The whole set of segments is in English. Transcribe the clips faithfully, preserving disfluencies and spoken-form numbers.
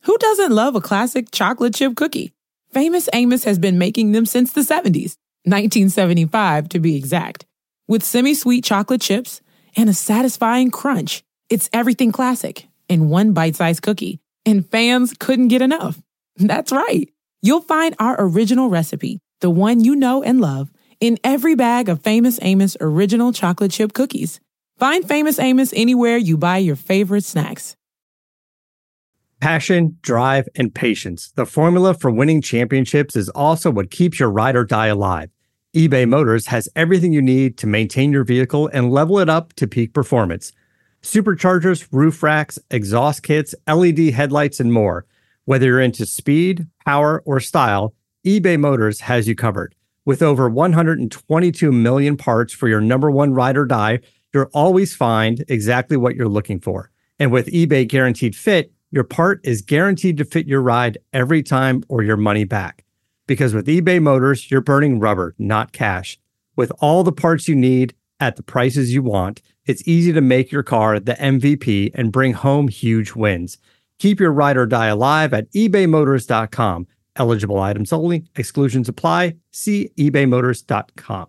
Who doesn't love a classic chocolate chip cookie? Famous Amos has been making them since the seventies, nineteen seventy-five to be exact. With semi-sweet chocolate chips and a satisfying crunch, it's everything classic in one bite-sized cookie, and fans couldn't get enough. That's right. You'll find our original recipe, the one you know and love, in every bag of Famous Amos original chocolate chip cookies. Find Famous Amos anywhere you buy your favorite snacks. Passion, drive, and patience. The formula for winning championships is also what keeps your ride or die alive. eBay Motors has everything you need to maintain your vehicle and level it up to peak performance. Superchargers, roof racks, exhaust kits, L E D headlights, and more. Whether you're into speed, power, or style, eBay Motors has you covered. With over one hundred twenty-two million parts for your number one ride or die, you'll always find exactly what you're looking for. And with eBay Guaranteed Fit, your part is guaranteed to fit your ride every time or your money back. Because with eBay Motors, you're burning rubber, not cash. With all the parts you need at the prices you want, it's easy to make your car the M V P and bring home huge wins. Keep your ride or die alive at ebay motors dot com. Eligible items only. Exclusions apply. See ebay motors dot com.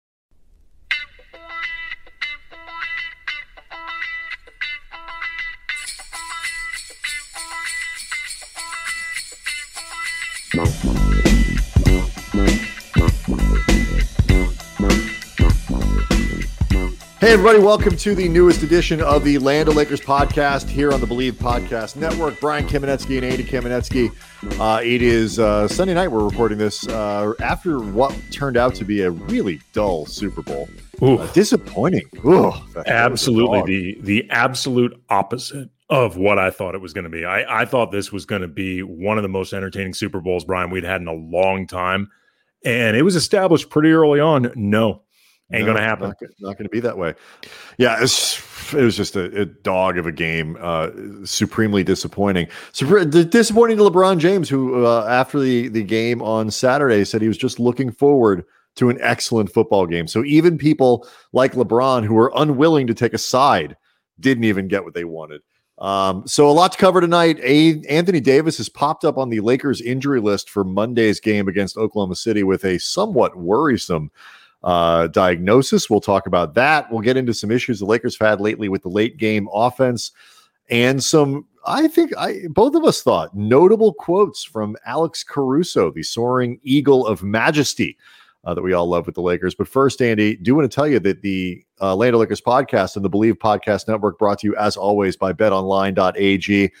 Hey everybody, welcome to the newest edition of the Land O' Lakers podcast here on the Believe Podcast Network. Brian Kamenetsky and Andy Kamenetsky. Uh, it is uh, Sunday night. We're recording this uh, after what turned out to be a really dull Super Bowl. Uh, disappointing. Ooh, Absolutely, the the absolute opposite of what I thought it was going to be. I, I thought this was going to be one of the most entertaining Super Bowls, Brian, we'd had in a long time. And it was established pretty early on. No. Ain't no, going to happen. Not, not going to be that way. Yeah, it's, it was just a, a dog of a game. Uh, supremely disappointing. Super, disappointing to LeBron James, who uh, after the, the game on Saturday said he was just looking forward to an excellent football game. So even people like LeBron who were unwilling to take a side didn't even get what they wanted. Um, so a lot to cover tonight. A, Anthony Davis has popped up on the Lakers injury list for Monday's game against Oklahoma City with a somewhat worrisome uh diagnosis. We'll talk about that. We'll get into some issues the Lakers have had lately with the late game offense and some, I think I both of us thought, notable quotes from Alex Caruso, the soaring eagle of majesty uh, that we all love with the Lakers. But first, Andy, do want to tell you that the uh, Land O' Lakers podcast and the Believe Podcast Network brought to you as always by bet online dot a g.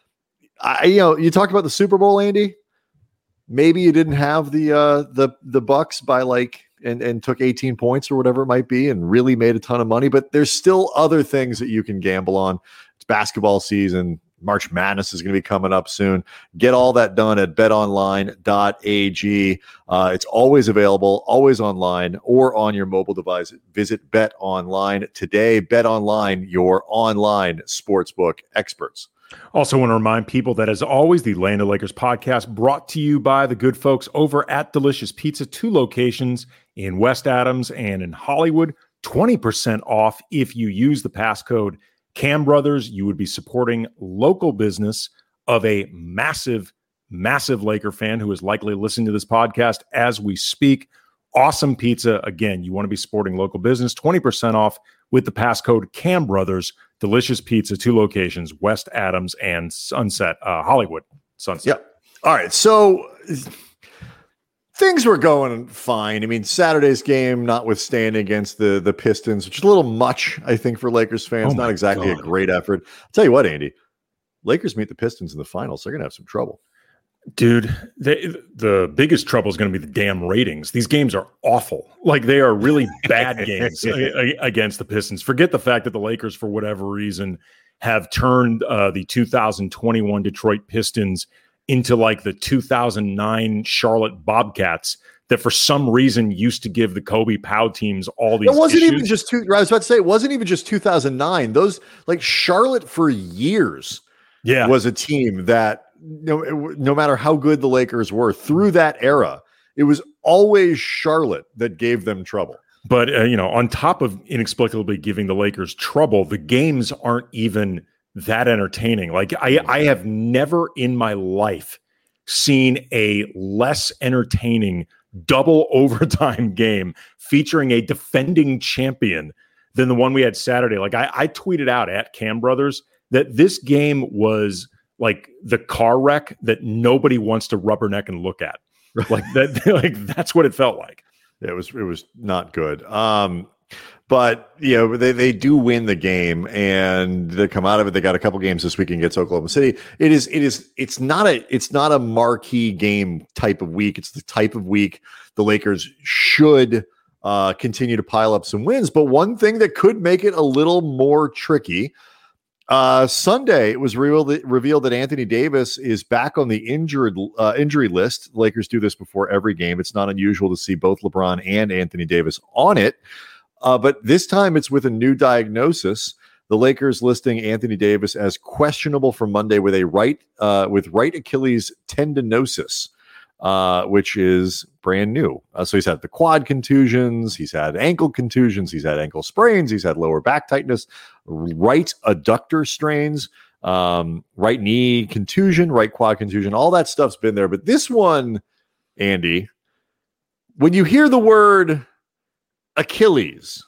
I, you know, you talked about the Super Bowl, Andy. Maybe you didn't have the uh, the the Bucks by like and, and took eighteen points or whatever it might be and really made a ton of money, but there's still other things that you can gamble on. It's basketball season. March Madness is going to be coming up soon. Get all that done at bet online dot a g. Uh, it's always available, always online or on your mobile device. Visit BetOnline today. BetOnline, your online sportsbook experts. Also want to remind people that, as always, the Land O' Lakers podcast brought to you by the good folks over at Delicious Pizza, two locations in West Adams and in Hollywood. twenty percent off if you use the passcode Cam Brothers. You would be supporting local business of a massive, massive Laker fan who is likely listening to this podcast as we speak. Awesome pizza. Again, you want to be supporting local business. twenty percent off with the passcode Cam Brothers. Delicious Pizza, two locations, West Adams and Sunset, uh, Hollywood, Sunset. Yep. All right. So things were going fine. I mean, Saturday's game, notwithstanding against the, the Pistons, which is a little much, I think, for Lakers fans. Oh Not exactly God. a great effort. I'll tell you what, Andy, Lakers meet the Pistons in the finals. They're going to have some trouble. Dude, they, the biggest trouble is going to be the damn ratings. These games are awful. Like, they are really bad games against the Pistons. Forget the fact that the Lakers, for whatever reason, have turned uh, the two thousand twenty-one Detroit Pistons into like the two thousand nine Charlotte Bobcats that for some reason used to give the Kobe Pow teams all these It wasn't issues. even just two. I was about to say, it wasn't even just two thousand nine. Those, like, Charlotte for years yeah. was a team that, No, no matter how good the Lakers were through that era, it was always Charlotte that gave them trouble. But, uh, you know, on top of inexplicably giving the Lakers trouble, the games aren't even that entertaining. Like I, I have never in my life seen a less entertaining double overtime game featuring a defending champion than the one we had Saturday. Like I, I tweeted out at Cam Brothers that this game was like the car wreck that nobody wants to rubberneck and look at. Like that, like that's what it felt like. It was, it was not good. Um, but you know, they, they do win the game and they come out of it. They got a couple games this weekend against Oklahoma City. It is, it is, it's not a, it's not a marquee game type of week. It's the type of week the Lakers should uh, continue to pile up some wins. But one thing that could make it a little more tricky, uh, Sunday it was revealed that, revealed that Anthony Davis is back on the injured uh, injury list. The Lakers do this before every game. It's not unusual to see both LeBron and Anthony Davis on it. Uh, but this time it's with a new diagnosis. The Lakers listing Anthony Davis as questionable for Monday with a right uh, with right Achilles tendinosis, uh, which is brand new. Uh, so he's had the quad contusions, he's had ankle contusions, he's had ankle sprains, he's had lower back tightness, right adductor strains, um, right knee contusion, right quad contusion. All that stuff's been there. But this one, Andy, when you hear the word Achilles,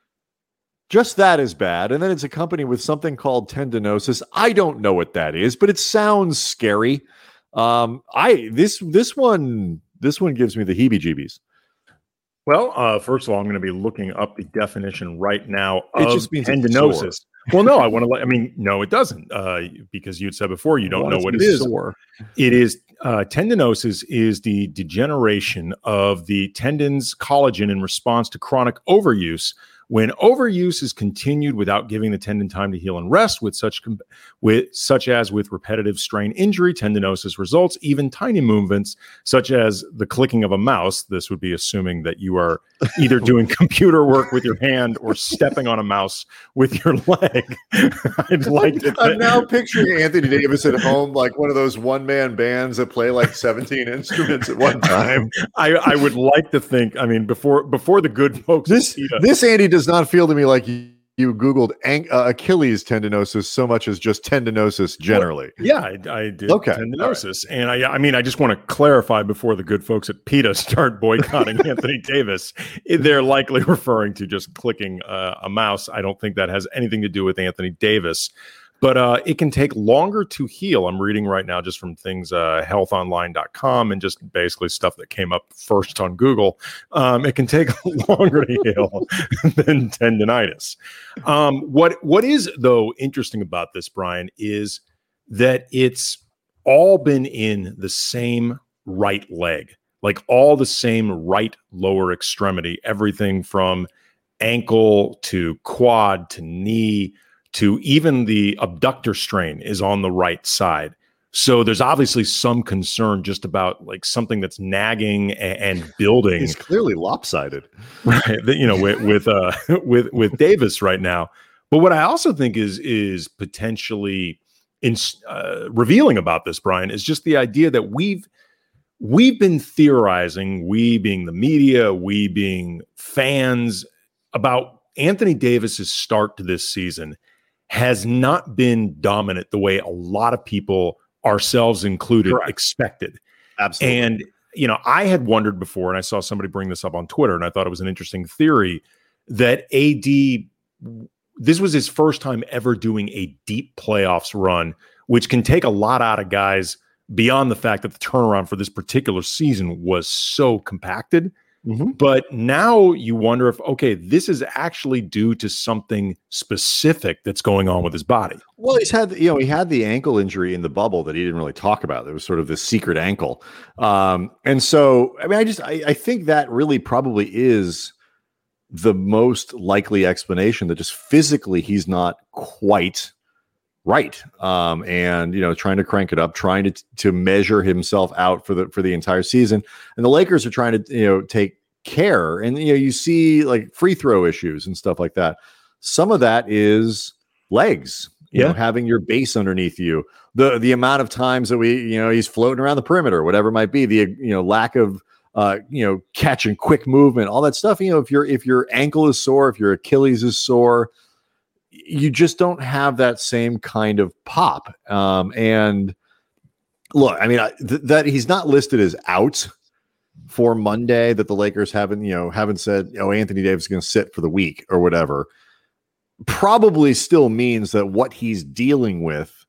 just that is bad. And then it's accompanied with something called tendinosis. I don't know what that is, but it sounds scary. Um, I this this one this one gives me the heebie-jeebies. Well, uh, first of all, I'm going to be looking up the definition right now It of just means tendinosis. Well, no, I want to let, I mean, no, it doesn't, uh, because you'd said before, you don't know what it is. Sore. It is, uh, tendinosis is the degeneration of the tendon's collagen in response to chronic overuse. When overuse is continued without giving the tendon time to heal and rest, with such com- with such as with repetitive strain injury, tendinosis results. Even tiny movements, such as the clicking of a mouse, this would be assuming that you are either doing computer work with your hand or stepping on a mouse with your leg. I'd like to. I'm now picturing Anthony Davis at home, like one of those one-man bands that play like seventeen instruments at one time. I, I would like to think. I mean, before before the good folks. This this Andy does not feel to me like you, you Googled an- uh, Achilles tendinosis so much as just tendinosis generally. Well, yeah, I, I did okay. tendinosis. Right. And I I mean, I just want to clarify before the good folks at PETA start boycotting Anthony Davis. They're likely referring to just clicking uh, a mouse. I don't think that has anything to do with Anthony Davis. But uh, it can take longer to heal. I'm reading right now just from things, uh, health online dot com, and just basically stuff that came up first on Google. Um, it can take longer to heal than tendinitis. Um, what What is, though, interesting about this, Brian, is that it's all been in the same right leg, like all the same right lower extremity, everything from ankle to quad to knee, to even the abductor strain is on the right side. So there's obviously some concern just about like something that's nagging and, and building. He's clearly lopsided, right? You know, with with uh, with with Davis right now. But what I also think is is potentially in, uh, revealing about this, Brian, is just the idea that we've we've been theorizing, we being the media, we being fans, about Anthony Davis's start to this season has not been dominant the way a lot of people, ourselves included, Correct. expected. Absolutely. And, you know, I had wondered before, and I saw somebody bring this up on Twitter, and I thought it was an interesting theory, that A D, this was his first time ever doing a deep playoffs run, which can take a lot out of guys beyond the fact that the turnaround for this particular season was so compacted. Mm-hmm. But now you wonder if, okay, this is actually due to something specific that's going on with his body. Well, he's had, you know, he had the ankle injury in the bubble that he didn't really talk about. There was sort of this secret ankle. Um, and so, I mean, I just, I, I think that really probably is the most likely explanation, that just physically he's not quite right. Um, and, you know, trying to crank it up, trying to, to measure himself out for the, for the entire season. And the Lakers are trying to, you know, take care. And, you know, you see like free throw issues and stuff like that. Some of that is legs, you yeah. know, having your base underneath you, the, the amount of times that we, you know, he's floating around the perimeter, whatever it might be, the, you know, lack of, uh, you know, catch and quick movement, all that stuff. You know, if your, if your ankle is sore, if your Achilles is sore, you just don't have that same kind of pop. Um, and look, I mean, I, th- that he's not listed as out for Monday, that the Lakers haven't, you know, haven't said, oh, Anthony Davis is going to sit for the week or whatever, probably still means that what he's dealing with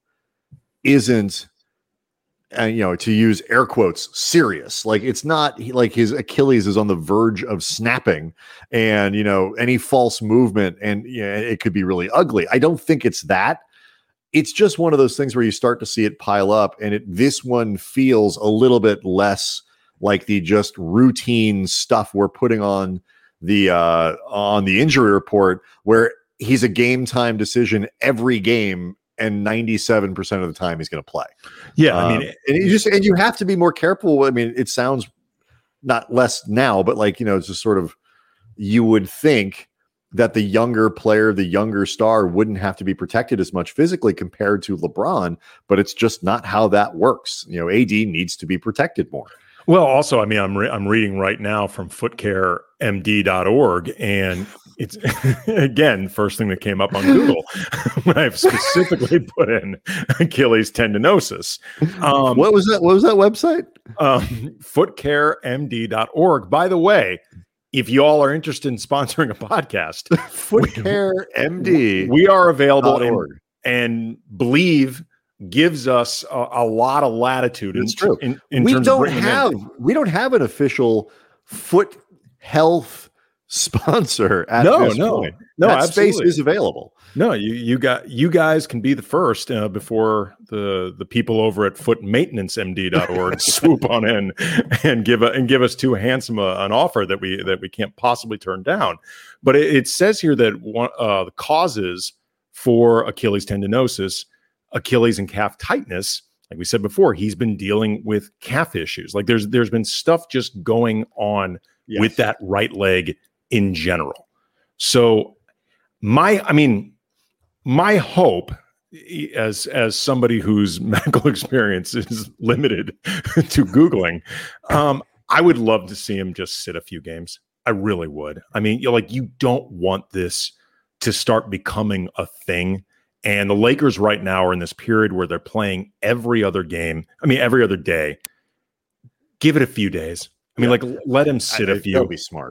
isn't, and you know, to use air quotes, serious. Like it's not he, like his Achilles is on the verge of snapping, and you know, any false movement, and you know, it could be really ugly. I don't think it's that. It's just one of those things where you start to see it pile up, and it this one feels a little bit less like the just routine stuff we're putting on the uh, on the injury report, where he's a game time decision every game. And ninety-seven percent of the time he's going to play. Yeah. Um, I mean, and you just, and you have to be more careful. I mean, it sounds not less now, but like, you know, it's just sort of, you would think that the younger player, the younger star wouldn't have to be protected as much physically compared to LeBron, but it's just not how that works. You know, A D needs to be protected more. Well, also, I mean, I'm re- I'm reading right now from foot care M D dot org, and it's again first thing that came up on Google when I've specifically put in Achilles tendinosis. Um, what was that? What was that website? Um, foot care M D dot org. By the way, if you all are interested in sponsoring a podcast, Foot Care M D, we are available, and, and believe. Gives us a, a lot of latitude. It's in, true. In, in we terms don't of have in. we don't have an official foot health sponsor at no, this no, point. No, that absolutely. space is available. No, you you got you guys can be the first uh, before the the people over at foot maintenance M D dot org swoop on in and give a, and give us too handsome a, an offer that we that we can't possibly turn down. But it, it says here that one uh, the causes for Achilles tendinosis. Achilles and calf tightness, like we said before, he's been dealing with calf issues. Like there's there's been stuff just going on yes. with that right leg in general. So my, I mean, my hope as as somebody whose medical experience is limited to Googling, um, I would love to see him just sit a few games. I really would. I mean, you're like, you don't want this to start becoming a thing. And the Lakers right now are in this period where they're playing every other game. I mean, every other day. Give it a few days. I mean, yeah. like let him sit I, a few. That would be smart.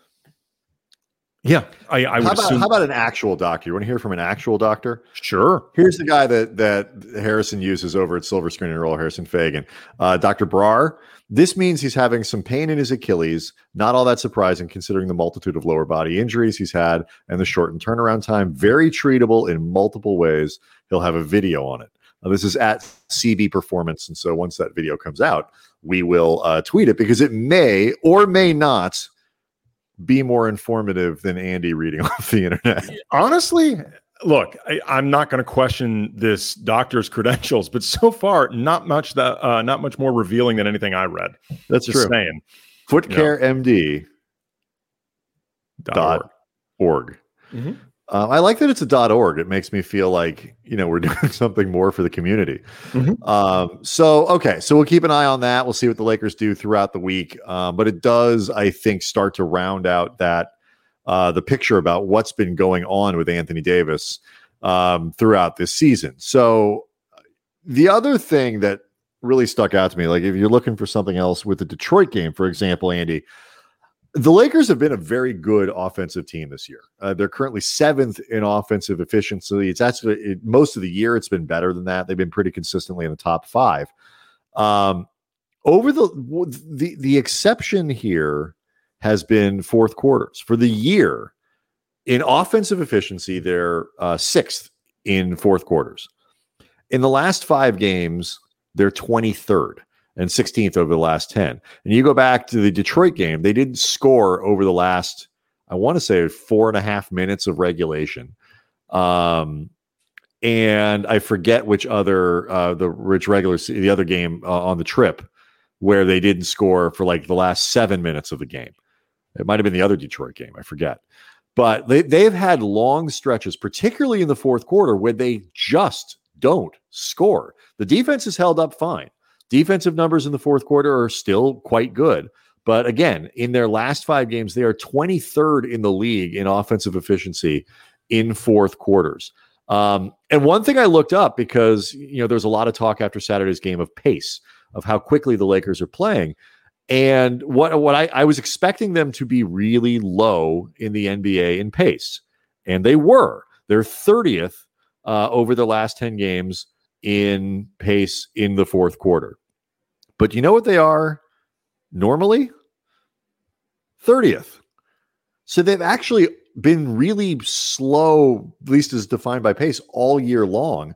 Yeah, I, I would how about, assume. How about an actual doctor? You want to hear from an actual doctor? Sure. Here's the guy that that Harrison uses over at Silver Screen and Roll, Harrison Fagan. Uh, Doctor Brar. This means he's having some pain in his Achilles. Not all that surprising considering the multitude of lower body injuries he's had and the shortened turnaround time. Very treatable in multiple ways. He'll have a video on it. Uh, this is at C B Performance. And so once that video comes out, we will uh, tweet it because it may or may not be more informative than Andy reading off the internet. Honestly, look, I, I'm not going to question this doctor's credentials, but so far, not much that uh, not much more revealing than anything I read. That's just true. saying. Foot Care M D dot org. Mm-hmm. Uh, I like that it's a dot org. It makes me feel like, you know, we're doing something more for the community. Mm-hmm. Um, so, okay. So we'll keep an eye on that. We'll see what the Lakers do throughout the week. Um, but it does, I think, start to round out that uh, the picture about what's been going on with Anthony Davis um, throughout this season. So the other thing that really stuck out to me, like if you're looking for something else with the Detroit game, for example, Andy, the Lakers have been a very good offensive team this year. Uh, they're currently seventh in offensive efficiency. It's actually it, most of the year it's been better than that. They've been pretty consistently in the top five. Um, over the the the exception here has been fourth quarters. For the year in offensive efficiency, they're uh, sixth in fourth quarters. In the last five games, they're twenty-third. And sixteenth over the last ten. And you go back to the Detroit game, they didn't score over the last, I want to say, four and a half minutes of regulation. Um, and I forget which other, uh, the rich regular, the other game uh, on the trip where they didn't score for like the last seven minutes of the game. It might have been the other Detroit game. I forget. But they, they've had long stretches, particularly in the fourth quarter, where they just don't score. The defense has held up fine. Defensive numbers in the fourth quarter are still quite good. But again, in their last five games, they are twenty-third in the league in offensive efficiency in fourth quarters. Um, and one thing I looked up, because you know there's a lot of talk after Saturday's game of pace, of how quickly the Lakers are playing. And what what I, I was expecting them to be really low in the N B A in pace. And they were. They're thirtieth uh, over the last ten games in pace in the fourth quarter. But you know what they are normally? thirtieth. So they've actually been really slow, at least as defined by pace, all year long.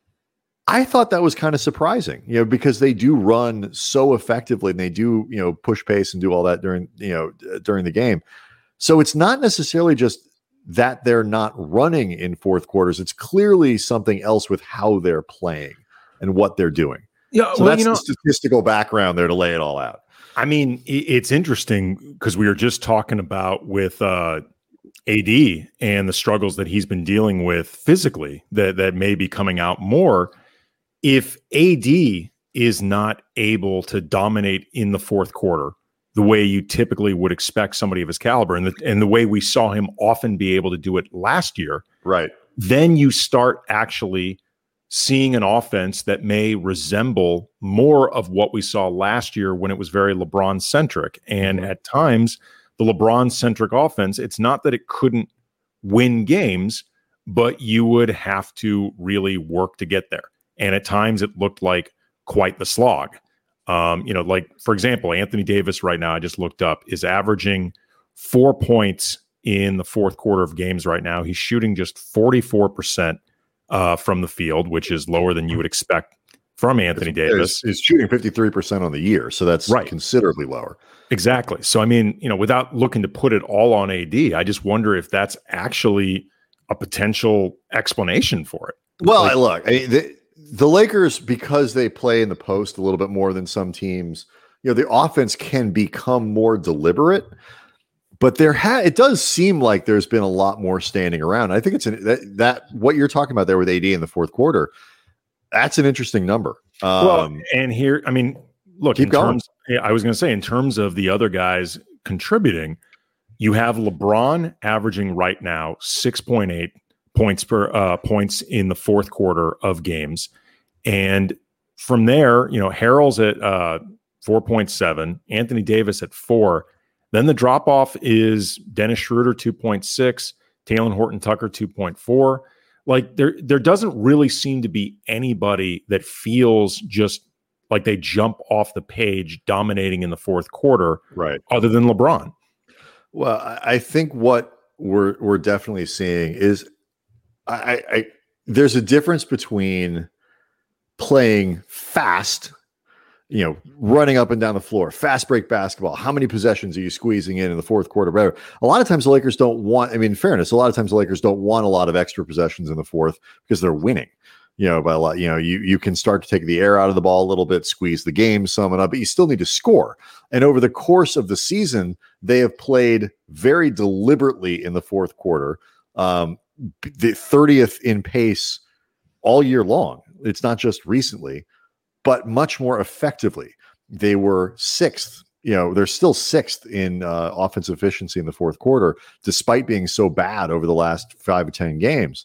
I thought that was kind of surprising, you know, because they do run so effectively and they do, you know, push pace and do all that during, you know, during the game. So it's not necessarily just that they're not running in fourth quarters. It's clearly something else with how they're playing and what they're doing. Yeah, so well, that's you know, the statistical background there to lay it all out. I mean, it's interesting because we were just talking about with uh, A D and the struggles that he's been dealing with physically that, that may be coming out more. If A D is not able to dominate in the fourth quarter the way you typically would expect somebody of his caliber, and the, and the way we saw him often be able to do it last year, right? Then you start actually seeing an offense that may resemble more of what we saw last year when it was very LeBron-centric. And mm-hmm. at times, the LeBron-centric offense, it's not that it couldn't win games, but you would have to really work to get there. And at times it looked like quite the slog. Um, you know, like, for example, Anthony Davis right now, I just looked up, is averaging four points in the fourth quarter of games right now. He's shooting just forty-four percent uh, from the field, which is lower than you would expect from Anthony it's, Davis. He's shooting fifty-three percent on the year, so that's right. Considerably lower. Exactly. So, I mean, you know, without looking to put it all on A D, I just wonder if that's actually a potential explanation for it. Well, like, look, I mean, the, the Lakers, because they play in the post a little bit more than some teams, you know, the offense can become more deliberate, but there ha- it does seem like there's been a lot more standing around. I think it's an, that, that what you're talking about there with A D in the fourth quarter, that's an interesting number. Um, well, and here, I mean, look, keep in going. Terms, I was going to say, in terms of the other guys contributing, you have LeBron averaging right now six point eight points per uh, points in the fourth quarter of games. And from there, you know, Harrell's at uh, four point seven, Anthony Davis at four. Then the drop off is Dennis Schroeder, two point six, Talen Horton-Tucker, two point four. Like there, there doesn't really seem to be anybody that feels just like they jump off the page dominating in the fourth quarter, right? Other than LeBron. Well, I think what we're we're definitely seeing is I, I there's a difference between playing fast, you know, running up and down the floor, fast break basketball. How many possessions are you squeezing in in the fourth quarter? Whatever. A lot of times the Lakers don't want, I mean, in fairness, a lot of times the Lakers don't want a lot of extra possessions in the fourth because they're winning, you know, by a lot, you know, you, you can start to take the air out of the ball a little bit, squeeze the game some and up, but you still need to score. And over the course of the season, they have played very deliberately in the fourth quarter, um, the thirtieth in pace all year long. It's not just recently, but much more effectively. They were sixth, you know, they're still sixth in uh, offensive efficiency in the fourth quarter, despite being so bad over the last five or ten games.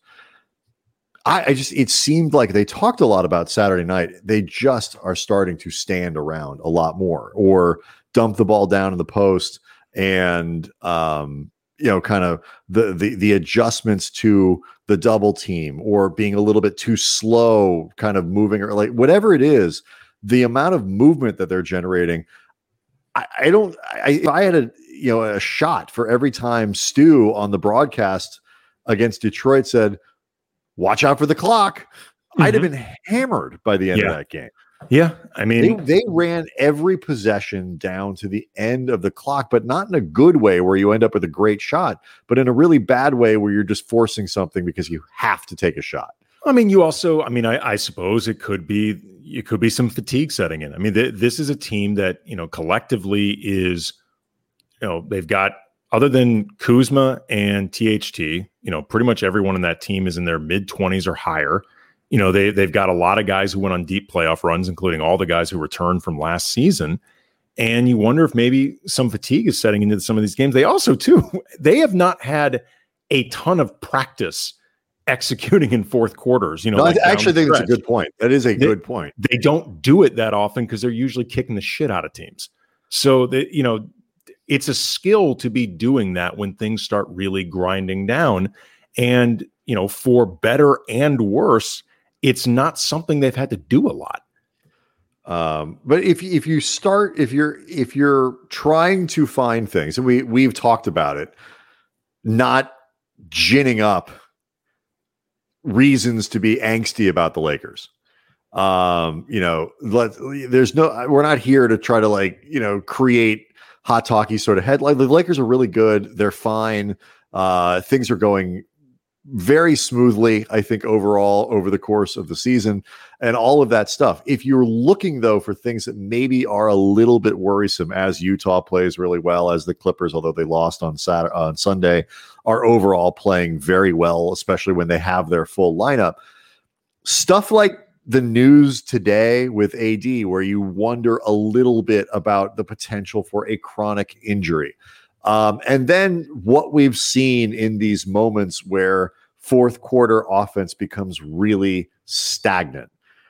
I, I just, it seemed like they talked a lot about Saturday night. They just are starting to stand around a lot more or dump the ball down in the post and, um, you know, kind of the, the, the adjustments to the double team or being a little bit too slow, kind of moving or like whatever it is, the amount of movement that they're generating. I, I don't, I, if I had a, you know, a shot for every time Stu on the broadcast against Detroit said, watch out for the clock, mm-hmm. I'd have been hammered by the end yeah. of that game. Yeah. I mean, they, they ran every possession down to the end of the clock, but not in a good way where you end up with a great shot, but in a really bad way where you're just forcing something because you have to take a shot. I mean, you also, I mean, I, I suppose it could be, it could be some fatigue setting in. I mean, th- this is a team that, you know, collectively is, you know, they've got, other than Kuzma and T H T, you know, pretty much everyone in that team is in their mid twenties or higher. You know, they, they've got a lot of guys who went on deep playoff runs, including all the guys who returned from last season. And you wonder if maybe some fatigue is setting into some of these games. They also, too, they have not had a ton of practice executing in fourth quarters. You know, no, like I actually think stretch. That's a good point. That is a they, good point. They don't do it that often because they're usually kicking the shit out of teams. So that, you know, it's a skill to be doing that when things start really grinding down. And, you know, for better and worse, it's not something they've had to do a lot. Um, but if if you start if you're if you're trying to find things, and we we've talked about it, not ginning up reasons to be angsty about the Lakers. Um, you know, let there's no we're not here to try to like, you know, create hot talky sort of headline. The Lakers are really good. They're fine. Uh, things are going very smoothly, I think, overall over the course of the season and all of that stuff. If you're looking, though, for things that maybe are a little bit worrisome, as Utah plays really well, as the Clippers, although they lost on Saturday, on Sunday, are overall playing very well, especially when they have their full lineup. Stuff like the news today with A D, where you wonder a little bit about the potential for a chronic injury. Um, and then what we've seen in these moments where fourth quarter offense becomes really stagnant.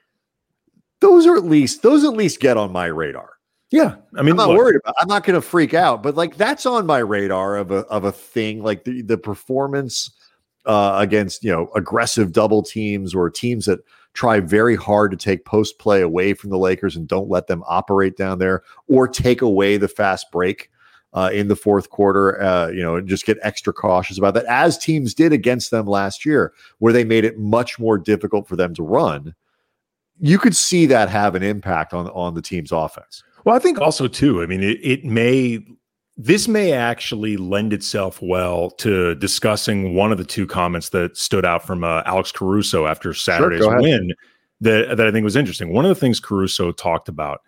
Those are at least, those at least get on my radar. Yeah. I mean, I'm not look, worried about, I'm not going to freak out, but like that's on my radar of a, of a thing like the, the performance uh, against, you know, aggressive double teams or teams that try very hard to take post play away from the Lakers and don't let them operate down there or take away the fast break. Uh, in the fourth quarter, uh, you know, and just get extra cautious about that, as teams did against them last year, where they made it much more difficult for them to run. You could see that have an impact on, on the team's offense. Well, I think also, too, I mean, it, it may, this may actually lend itself well to discussing one of the two comments that stood out from uh, Alex Caruso after Saturday's Sure, win that, that I think was interesting. One of the things Caruso talked about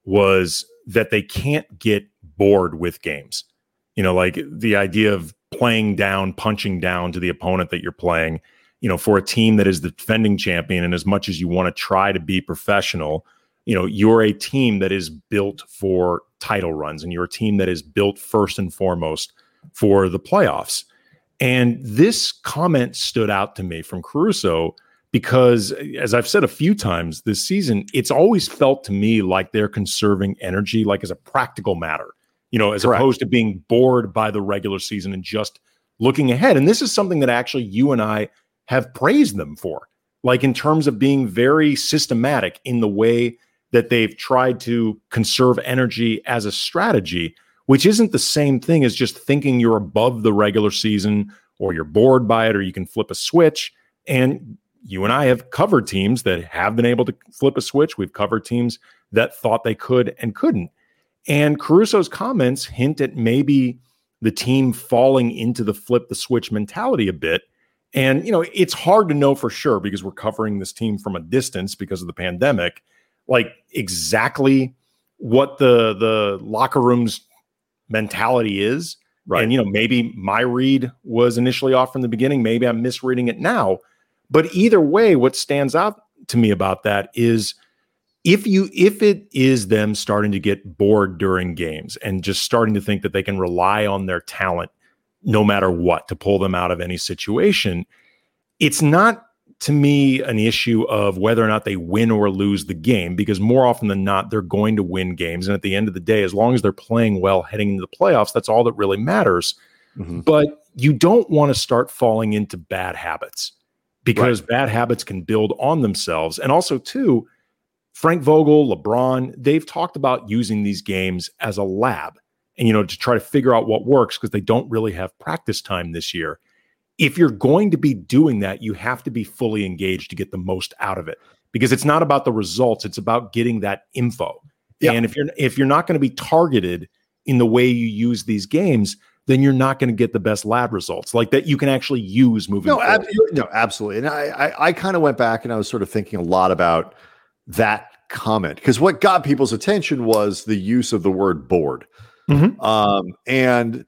was that they can't get bored with games. You know, like the idea of playing down, punching down to the opponent that you're playing, you know, for a team that is the defending champion. And as much as you want to try to be professional, you know, you're a team that is built for title runs and you're a team that is built first and foremost for the playoffs. And this comment stood out to me from Caruso because, as I've said a few times this season, it's always felt to me like they're conserving energy, like as a practical matter, you know, as Correct. opposed to being bored by the regular season and just looking ahead. And this is something that actually you and I have praised them for, like in terms of being very systematic in the way that they've tried to conserve energy as a strategy, which isn't the same thing as just thinking you're above the regular season or you're bored by it or you can flip a switch. And you and I have covered teams that have been able to flip a switch. We've covered teams that thought they could and couldn't. And Caruso's comments hint at maybe the team falling into the flip the switch mentality a bit. And, you know, it's hard to know for sure because we're covering this team from a distance because of the pandemic, like exactly what the, the locker room's mentality is. Right. And, you know, maybe my read was initially off from the beginning. Maybe I'm misreading it now. But either way, what stands out to me about that is if you if it is them starting to get bored during games and just starting to think that they can rely on their talent no matter what to pull them out of any situation, it's not to me an issue of whether or not they win or lose the game, because more often than not, they're going to win games. And at the end of the day, as long as they're playing well heading into the playoffs, that's all that really matters. Mm-hmm. But you don't want to start falling into bad habits. Because right. bad habits can build on themselves. And also, too, Frank Vogel, LeBron, they've talked about using these games as a lab and, you know, to try to figure out what works because they don't really have practice time this year. If you're going to be doing that, you have to be fully engaged to get the most out of it because it's not about the results. It's about getting that info. Yeah. And if you're if you're not going to be targeted in the way you use these games, then you're not going to get the best lab results like that you can actually use moving no, forward. Ab- no, absolutely. And I, I, I kind of went back and I was sort of thinking a lot about that comment because what got people's attention was the use of the word bored. Mm-hmm. Um, and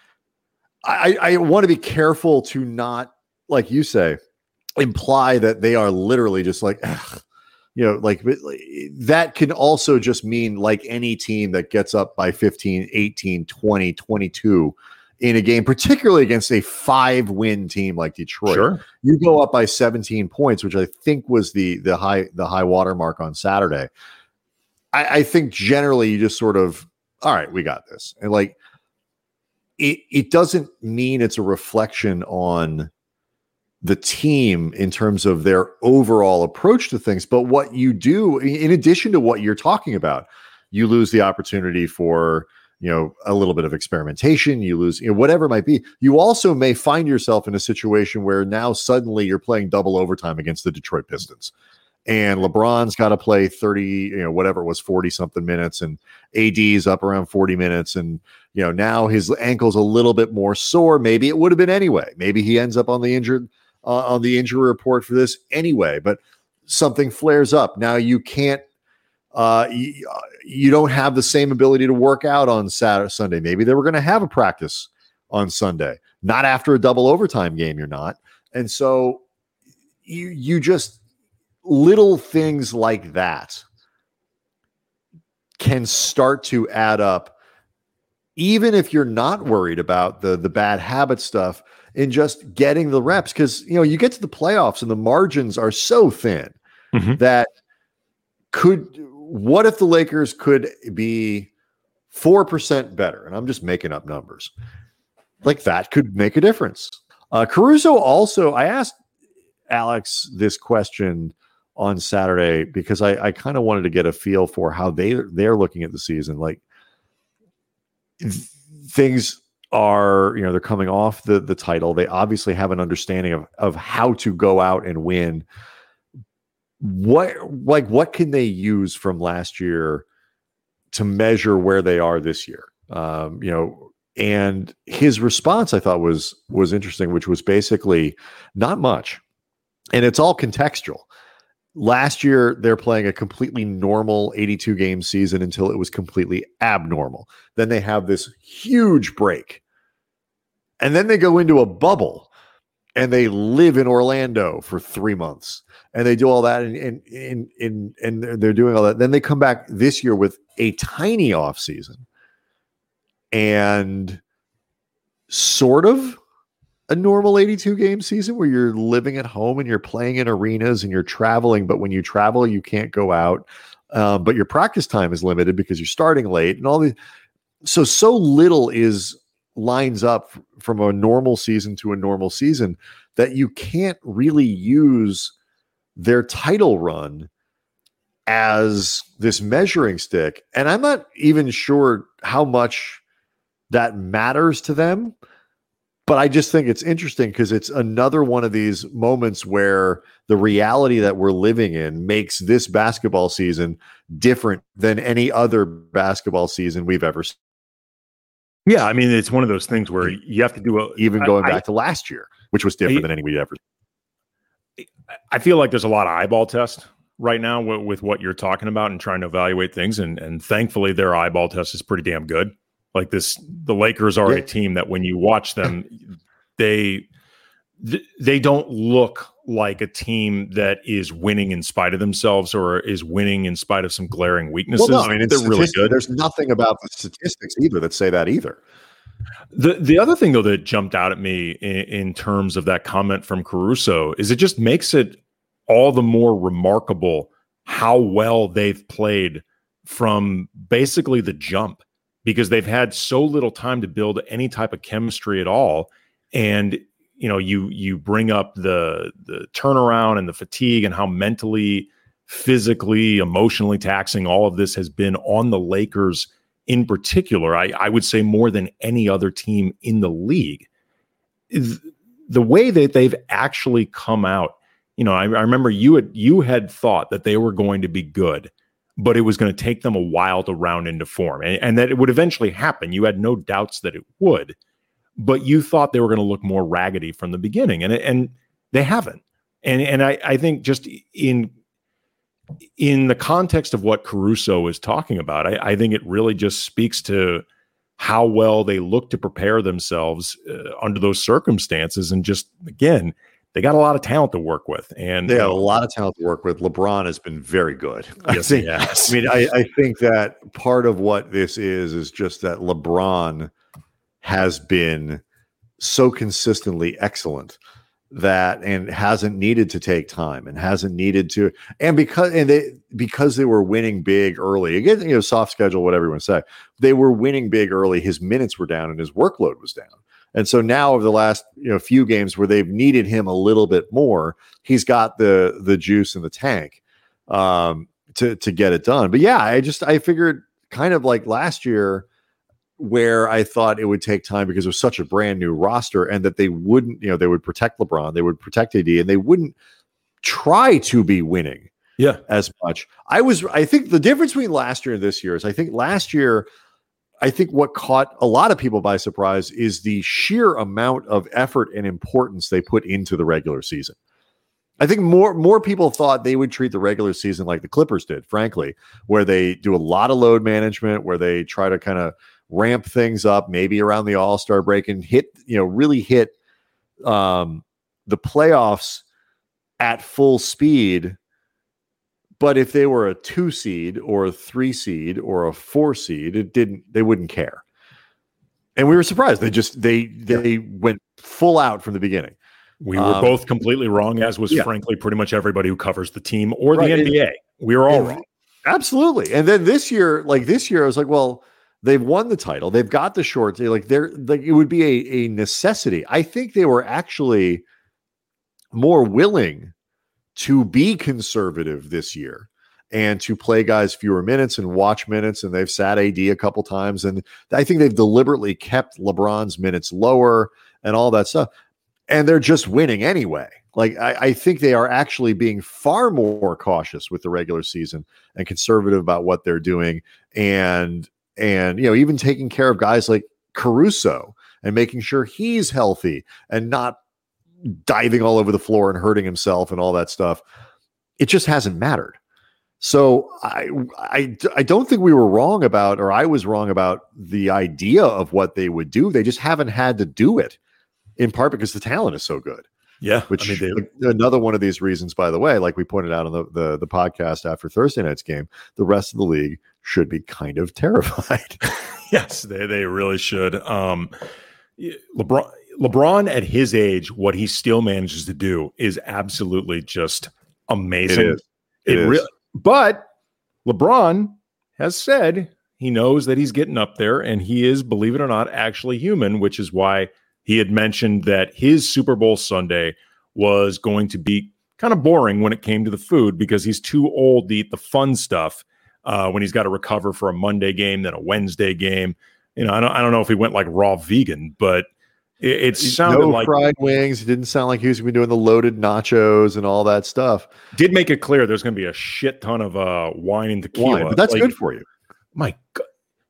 I, I want to be careful to not, like you say, imply that they are literally just like, ugh, you know, like that can also just mean like any team that gets up by fifteen, eighteen, twenty, twenty-two in a game, particularly against a five-win team like Detroit. Sure. You go up by seventeen points, which I think was the the high the high water mark on Saturday. I, I think generally you just sort of, all right, we got this. And like it it doesn't mean it's a reflection on the team in terms of their overall approach to things, but what you do, in addition to what you're talking about, you lose the opportunity for, you know, a little bit of experimentation, you lose, you know, whatever it might be. You also may find yourself in a situation where now suddenly you're playing double overtime against the Detroit Pistons. And LeBron's got to play thirty, you know, whatever it was, forty something minutes, and A D's up around forty minutes. And, you know, now his ankle's a little bit more sore. Maybe it would have been anyway. Maybe he ends up on the injured, uh, on the injury report for this anyway, but something flares up. Now you can't, uh, you, you don't have the same ability to work out on Saturday, Sunday. Maybe they were going to have a practice on Sunday, not after a double overtime game. You're not. And so you, you just, little things like that can start to add up, even if you're not worried about the, the bad habit stuff in just getting the reps. Because, you know, you get to the playoffs and the margins are so thin mm-hmm. that could, what if the Lakers could be four percent better? And I'm just making up numbers. Like that could make a difference. Uh, Caruso also, I asked Alex this question on Saturday because I, I kind of wanted to get a feel for how they, they're looking at the season. Like th- things are, you know, they're coming off the, the title. They obviously have an understanding of, of how to go out and win. What, like, what can they use from last year to measure where they are this year? Um, you know, and his response I thought was, was interesting, which was basically not much. And it's all contextual. Last year, they're playing a completely normal eighty-two game season until it was completely abnormal. Then they have this huge break. And then they go into a bubble and they live in Orlando for three months. And they do all that and, and, and, and, and they're doing all that. Then they come back this year with a tiny off season and sort of a normal eighty-two game season where you're living at home and you're playing in arenas and you're traveling. But when you travel, you can't go out. Um, but your practice time is limited because you're starting late and all the, so, so little is lines up f- from a normal season to a normal season that you can't really use their title run as this measuring stick. And I'm not even sure how much that matters to them. But I just think it's interesting because it's another one of these moments where the reality that we're living in makes this basketball season different than any other basketball season we've ever seen. Yeah, I mean, it's one of those things where you have to do a, even going I, back I, to last year, which was different I, than any we'd ever seen. I feel like there's a lot of eyeball test right now with, with what you're talking about and trying to evaluate things. And, and thankfully, their eyeball test is pretty damn good. Like this, the Lakers are yeah. a team that when you watch them, they they don't look like a team that is winning in spite of themselves or is winning in spite of some glaring weaknesses. Well, no, I mean, they're really good. There's nothing about the statistics either that say that either. The the other thing, though, that jumped out at me in, in terms of that comment from Caruso is it just makes it all the more remarkable how well they've played from basically the jump. Because they've had so little time to build any type of chemistry at all. And, you know, you you bring up the the turnaround and the fatigue and how mentally, physically, emotionally taxing all of this has been on the Lakers in particular. I, I would say more than any other team in the league. The way that they've actually come out, you know, I, I remember you had you had thought that they were going to be good, but it was going to take them a while to round into form and, and that it would eventually happen. You had no doubts that it would, but you thought they were going to look more raggedy from the beginning and, and they haven't. And, and I, I think just in, in the context of what Caruso is talking about, I, I think it really just speaks to how well they look to prepare themselves uh, under those circumstances. And just, again, they got a lot of talent to work with, and they got a lot of talent to work with. LeBron has been very good. Yes, I think, yes. I mean, I, I think that part of what this is is just that LeBron has been so consistently excellent that and hasn't needed to take time and hasn't needed to and because and they because they were winning big early again, you know, soft schedule, whatever you want to say, they were winning big early. His minutes were down and his workload was down. And so now over the last you know few games where they've needed him a little bit more, he's got the the juice in the tank um, to to get it done. But yeah, I just I figured kind of like last year, where I thought it would take time because it was such a brand new roster and that they wouldn't, you know, they would protect LeBron, they would protect A D, and they wouldn't try to be winning yeah. as much. I was, I think the difference between last year and this year is I think last year, I think what caught a lot of people by surprise is the sheer amount of effort and importance they put into the regular season. I think more more people thought they would treat the regular season like the Clippers did, frankly, where they do a lot of load management, where they try to kind of ramp things up maybe around the All-Star break and hit, you know, really hit um, the playoffs at full speed. But if they were a two seed or a three seed or a four seed, it didn't, they wouldn't care. And we were surprised. They just, they, they went full out from the beginning. We were um, both completely wrong, as was yeah. frankly pretty much everybody who covers the team or right. the N B A. We were all and, wrong. Absolutely. And then this year, like this year, I was like, well, they've won the title. They've got the shorts. They like they're like it would be a, a necessity. I think they were actually more willing to be conservative this year and to play guys fewer minutes and watch minutes. And they've sat A D a couple times. And I think they've deliberately kept LeBron's minutes lower and all that stuff. And they're just winning anyway. Like I, I think they are actually being far more cautious with the regular season and conservative about what they're doing. And And, you know, even taking care of guys like Caruso and making sure he's healthy and not diving all over the floor and hurting himself and all that stuff. It just hasn't mattered. So I, I, I don't think we were wrong about, or I was wrong about the idea of what they would do. They just haven't had to do it, in part because the talent is so good. Yeah. Which I mean, they, another one of these reasons, by the way, like we pointed out on the, the, the podcast after Thursday night's game, the rest of the league should be kind of terrified. yes, they, they really should. Um, LeBron, LeBron at his age, what he still manages to do is absolutely just amazing. It is. It it is. Really, but LeBron has said he knows that he's getting up there and he is, believe it or not, actually human, which is why he had mentioned that his Super Bowl Sunday was going to be kind of boring when it came to the food because he's too old to eat the fun stuff uh, when he's got to recover for a Monday game, then a Wednesday game. You know, I don't, I don't know if he went like raw vegan, but it, it sounded no like fried wings. It didn't sound like he was going to be doing the loaded nachos and all that stuff. Did make it clear there's going to be a shit ton of uh, wine and tequila. Wine, but that's like, good for you. My God.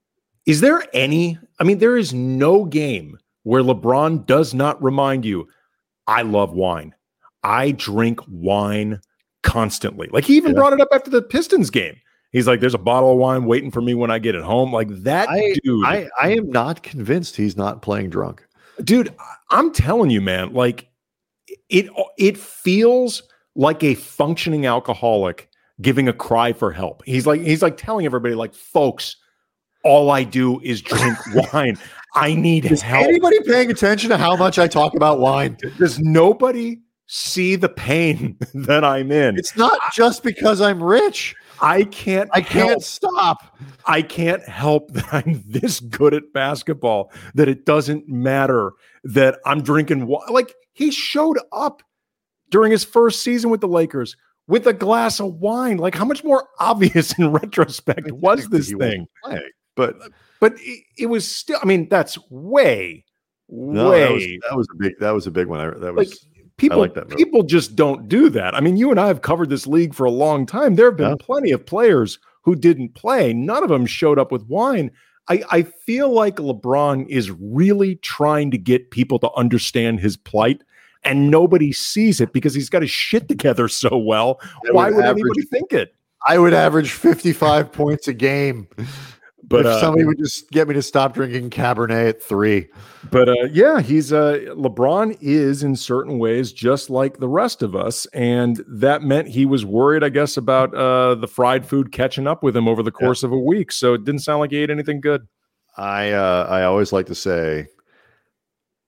Is there any, I mean, there is no game where LeBron does not remind you, I love wine. I drink wine constantly. Like he even yeah. brought it up after the Pistons game. He's like, there's a bottle of wine waiting for me when I get it home. Like that I, dude. I, I am not convinced he's not playing drunk. Dude, I'm telling you, man, like it, it feels like a functioning alcoholic giving a cry for help. He's like, he's like telling everybody like, folks, all I do is drink wine. I need Is help. anybody paying attention to how much I talk about wine? Does nobody see the pain that I'm in? It's not just because I'm rich. I can't I can't help. stop. I can't help that I'm this good at basketball that it doesn't matter that I'm drinking wine. Like he showed up during his first season with the Lakers with a glass of wine. Like how much more obvious in retrospect was this thing? But but it, it was still, I mean, that's way, no, way. that was, that was a big, that was a big one. I, that was, like people, like that move. people just don't do that. I mean, you and I have covered this league for a long time. There have been yeah. plenty of players who didn't play. None of them showed up with wine. I, I feel like LeBron is really trying to get people to understand his plight, and nobody sees it because he's got his shit together so well. I Why would would average, anybody think it? I would average fifty-five points a game. But if uh, somebody would just get me to stop drinking Cabernet at three. But uh, yeah, he's uh, LeBron is in certain ways just like the rest of us, and that meant he was worried, I guess, about uh, the fried food catching up with him over the course yeah. of a week. So it didn't sound like he ate anything good. I uh, I always like to say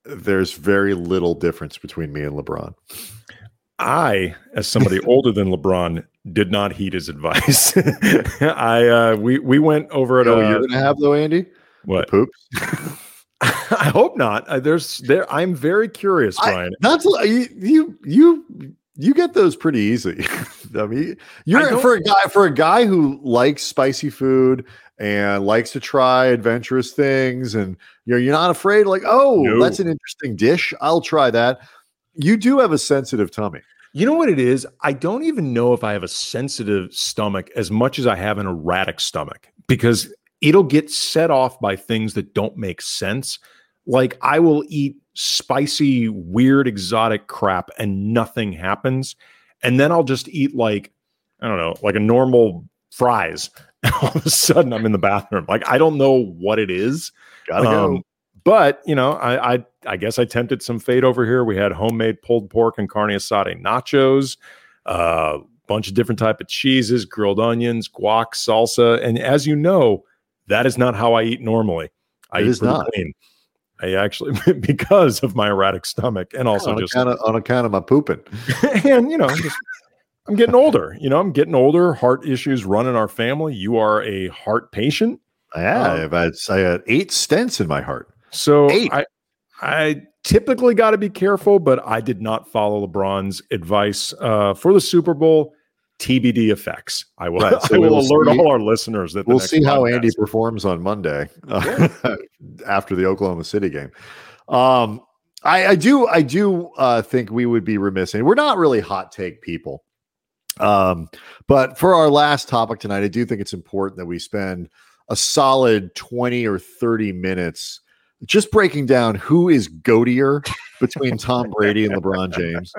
there's very little difference between me and LeBron. I, as somebody older than LeBron, did not heed his advice. I uh, we we went over at. You know uh, you're gonna have though, Andy. What the poops? I hope not. Uh, there's there. I'm very curious, Brian. I, not to, you, you you you get those pretty easy. I mean, you're for a guy for a guy who likes spicy food and likes to try adventurous things, and you know you're not afraid. Like, oh, no. That's an interesting dish. I'll try that. You do have a sensitive tummy. You know what it is? I don't even know if I have a sensitive stomach as much as I have an erratic stomach, because it'll get set off by things that don't make sense. Like I will eat spicy, weird, exotic crap and nothing happens. And then I'll just eat like, I don't know, like a normal fries. And all of a sudden I'm in the bathroom. Like, I don't know what it is. Gotta um, go. But, you know, I, I I guess I tempted some fate over here. We had homemade pulled pork and carne asada nachos, a uh, bunch of different type of cheeses, grilled onions, guac, salsa. And as you know, that is not how I eat normally. I it eat is pretty not. clean. I actually, because of my erratic stomach, and also on just account of, on account of my pooping. And, you know, just, I'm getting older. You know, I'm getting older. Heart issues run in our family. You are a heart patient. Yeah, Um, I've had, I had eight stents in my heart. So Eight. I, I typically got to be careful, but I did not follow LeBron's advice uh, for the Super Bowl. T B D effects. I will. Right, so I will we'll alert see, all our listeners that the we'll next see how podcast- Andy performs on Monday uh, after the Oklahoma City game. Um, I, I do. I do uh, think we would be remiss. And we're not really hot take people. Um, but for our last topic tonight, I do think it's important that we spend a solid twenty or thirty minutes just breaking down who is goatier between Tom Brady and LeBron James.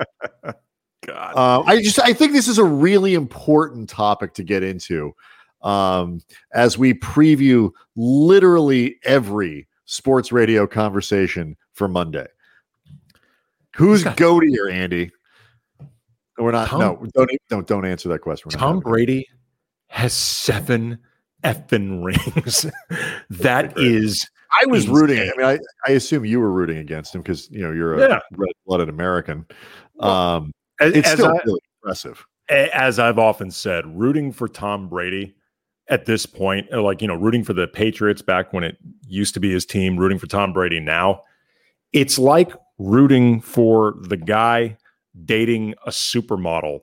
God. Uh, I just I think this is a really important topic to get into um, as we preview literally every sports radio conversation for Monday. Who's Okay. goatier, Andy? We're not. Tom- no, don't don't don't answer that question. We're not Tom having it. Brady has seven effing rings. That is. I was insane. rooting. I mean, I, I assume you were rooting against him because you know you're a Yeah. red-blooded American. Well, Um, As, it's as still I- really impressive. as I've often said, rooting for Tom Brady at this point, or like, you know, rooting for the Patriots back when it used to be his team, rooting for Tom Brady now, it's like rooting for the guy dating a supermodel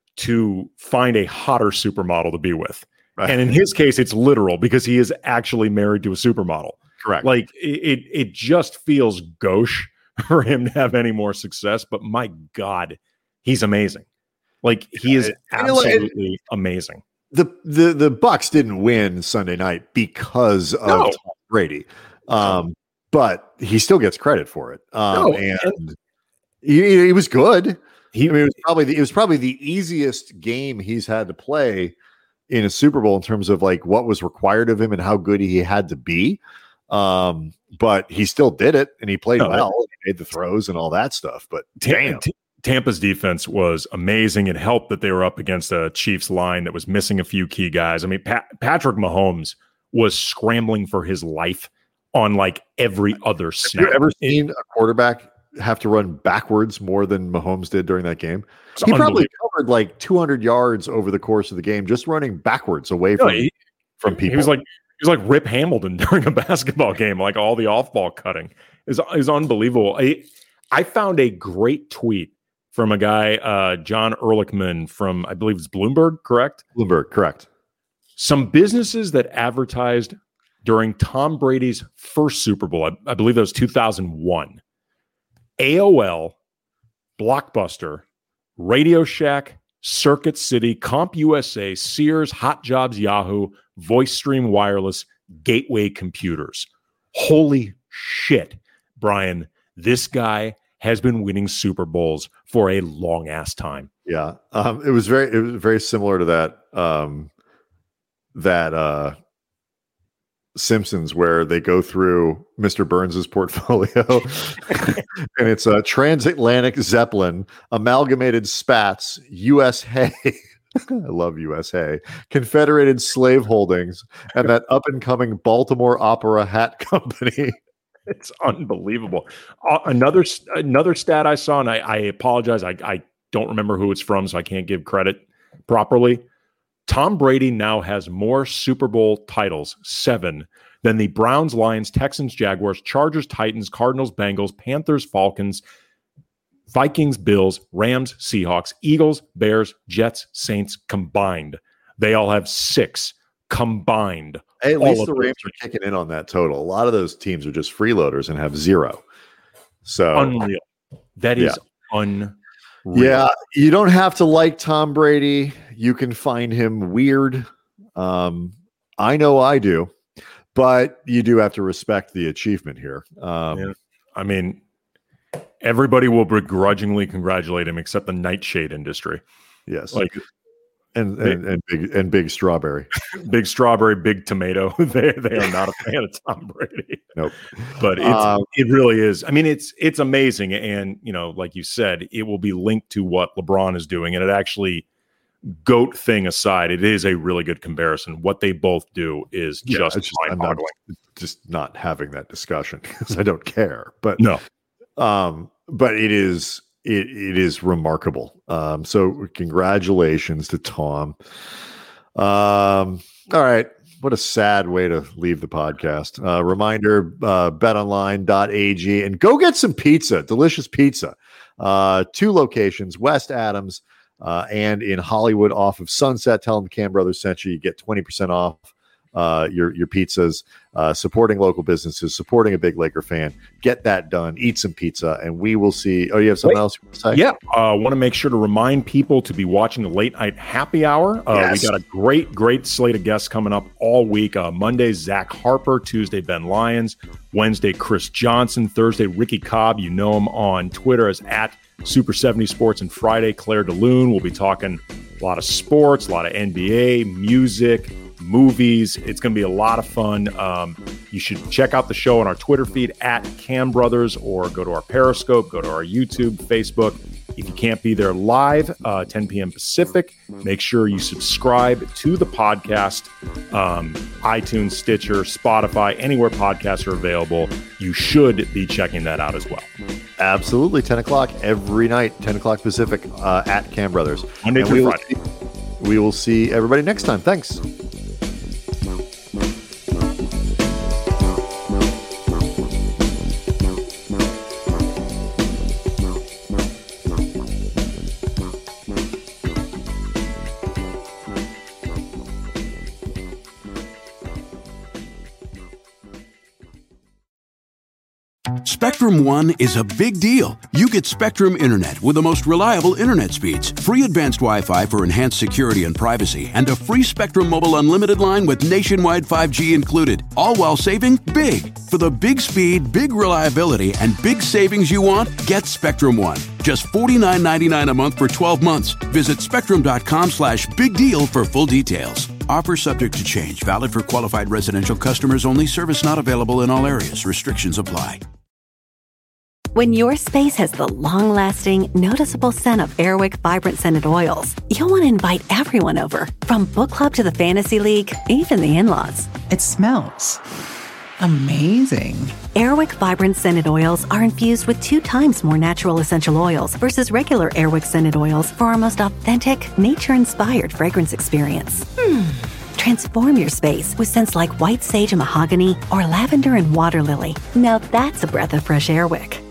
to find a hotter supermodel to be with. Right. And in his case, it's literal because he is actually married to a supermodel. Correct. Like it, it, it just feels gauche for him to have any more success. But my God, he's amazing. Like he is You know, it- absolutely amazing. the the the Bucks didn't win Sunday night because of No. Tom Brady, um, but he still gets credit for it. Um, No, and and- he, he was good. He, I mean, it was probably the, it was probably the easiest game he's had to play in a Super Bowl in terms of like what was required of him and how good he had to be. Um, but he still did it, and he played No, well. He made the throws and all that stuff. But Ta- damn, T- Tampa's defense was amazing. It helped that they were up against a Chiefs line that was missing a few key guys. I mean, Pa- Patrick Mahomes was scrambling for his life on like every other have snap. you ever It- seen a quarterback have to run backwards more than Mahomes did during that game? it's He probably unbelievable. covered like two hundred yards over the course of the game, just running backwards away No, from he, from people. he was like he was like Rip Hamilton during a basketball game, like all the off ball cutting is is unbelievable. I, I found a great tweet from a guy, uh, John Ehrlichman from I believe it's Bloomberg, correct? Bloomberg, correct? Some businesses that advertised during Tom Brady's first Super Bowl, I, I believe that was two thousand one. A O L, Blockbuster, Radio Shack, Circuit City, CompUSA, Sears, Hot Jobs, Yahoo, VoiceStream Wireless, Gateway Computers. Holy shit, Brian. This guy has been winning Super Bowls for a long ass time. Yeah, um, it was very it was very similar to that um, that uh, Simpsons where they go through Mister Burns's portfolio, and it's a transatlantic Zeppelin, amalgamated spats, U S Hay. I love U S A, Confederated Slave Holdings, and that up and coming Baltimore Opera Hat Company. It's unbelievable. Uh, another another stat I saw, and I, I apologize, I, I don't remember who it's from, so I can't give credit properly. Tom Brady now has more Super Bowl titles, seven, than the Browns, Lions, Texans, Jaguars, Chargers, Titans, Cardinals, Bengals, Panthers, Falcons, Vikings, Bills, Rams, Seahawks, Eagles, Bears, Jets, Saints combined. They all have six combined. Hey, at least the Rams are kicking in on that total. A lot of those teams are just freeloaders and have zero. So unreal. That is yeah. unreal. Yeah, you don't have to like Tom Brady. You can find him weird. Um, I know I do, but you do have to respect the achievement here. Um, yeah. I mean, everybody will begrudgingly congratulate him except the nightshade industry. Yes. Like and and, and big and big strawberry. Big strawberry, big tomato. they they are not a fan of Tom Brady. Nope. But it's um, it really is. I mean, it's it's amazing. And you know, like you said, it will be linked to what LeBron is doing. And it actually, GOAT thing aside, it is a really good comparison. What they both do is yeah, just, just mind-boggling. I'm not, just not having that discussion because I don't care. But no. Um, but it is it it is remarkable. Um, so congratulations to Tom. Um, all right. What a sad way to leave the podcast. Uh, reminder, uh, bet online dot a g and go get some pizza, delicious pizza. Uh, two locations, West Adams uh, and in Hollywood off of Sunset. Tell them Cam Brothers sent you. You get twenty percent off uh, your, your pizzas. Uh, supporting local businesses, supporting a big Laker fan. Get that done. Eat some pizza, and we will see. Oh, you have something Wait, else you want to say? Yeah. I uh, want to make sure to remind people to be watching the Late Night Happy Hour. Uh, yes. We got a great, great slate of guests coming up all week. Uh, Monday, Zach Harper. Tuesday, Ben Lyons. Wednesday, Chris Johnson. Thursday, Ricky Cobb. You know him on Twitter as at Super seventy Sports. And Friday, Claire DeLune. We'll be talking a lot of sports, a lot of N B A, music, movies. It's going to be a lot of fun. Um, you should check out the show on our Twitter feed at Cam Brothers, or go to our Periscope, go to our YouTube, Facebook. If you can't be there live, uh, ten p.m. Pacific, make sure you subscribe to the podcast, um, iTunes, Stitcher, Spotify, anywhere podcasts are available. You should be checking that out as well. Absolutely. ten o'clock every night, ten o'clock Pacific uh, at Cam Brothers. Monday and through we will Friday. See, we will see everybody next time. Thanks. Spectrum One is a big deal. You get Spectrum Internet with the most reliable internet speeds, free advanced Wi-Fi for enhanced security and privacy, and a free Spectrum Mobile Unlimited line with nationwide five G included, all while saving big. For the big speed, big reliability, and big savings you want, get Spectrum One. Just forty-nine ninety-nine a month for twelve months. Visit spectrum.com slash big deal for full details. Offer subject to change. Valid for qualified residential customers only. Service not available in all areas. Restrictions apply. When your space has the long-lasting, noticeable scent of Airwick Vibrant Scented Oils, you'll want to invite everyone over, from book club to the fantasy league, even the in-laws. It smells amazing. Airwick Vibrant Scented Oils are infused with two times more natural essential oils versus regular Airwick Scented Oils for our most authentic, nature-inspired fragrance experience. Hmm. Transform your space with scents like white sage and mahogany or lavender and water lily. Now that's a breath of fresh Airwick.